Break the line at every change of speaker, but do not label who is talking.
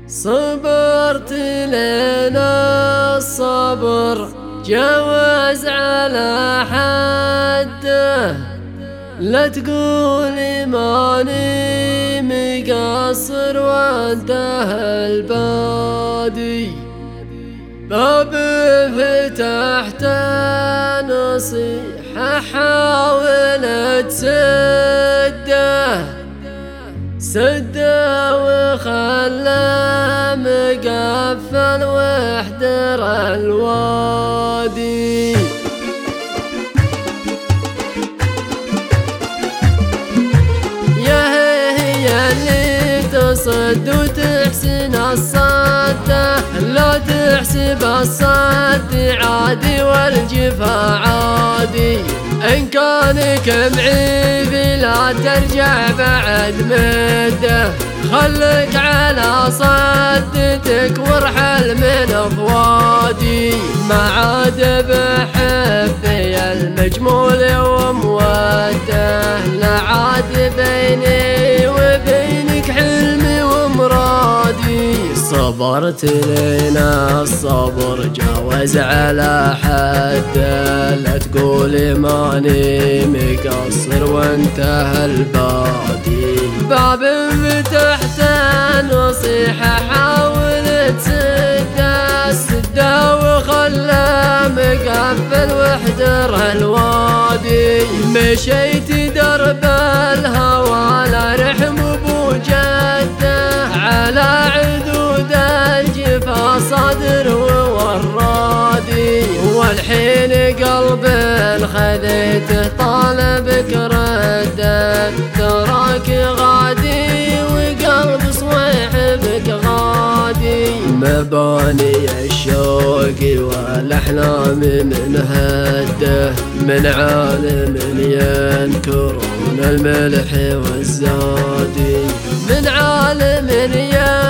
صبرت لنا الصبر جاوز على حده، لا تقولي ماني مقصر وانتهى البادي. باب فتحت نصيحة حاولت سده وخلى مقفل واحذر الوادي. يا هي اللي تصد وتحسن الصد، لا تحسب الصد عادي والجفا عادي. إن كانك معيب لا ترجع بعد مده، خلك على صدتك وارحل من أفوادي. ما عاد بحبي المجمول وموده، لا عاد بيني وبينك حلمي ومرادي. صبرت لنا الصبر جاوز على حده، لا تقولي ماني مقصر وانتهى البادي. باب فتحت نصيحة حاولت سده وخلى مقفل واحذر الوادي. مشيت درب الهوى لا رحم بوجده، على عدود الجفا صدر وورادي. والحين قلب خذيته طالبك رده، تراك غادي وقلب صويحبك غادي. مباني الشوق والاحلام من هده، من عالم ينكرون الملح والزادي، من عالم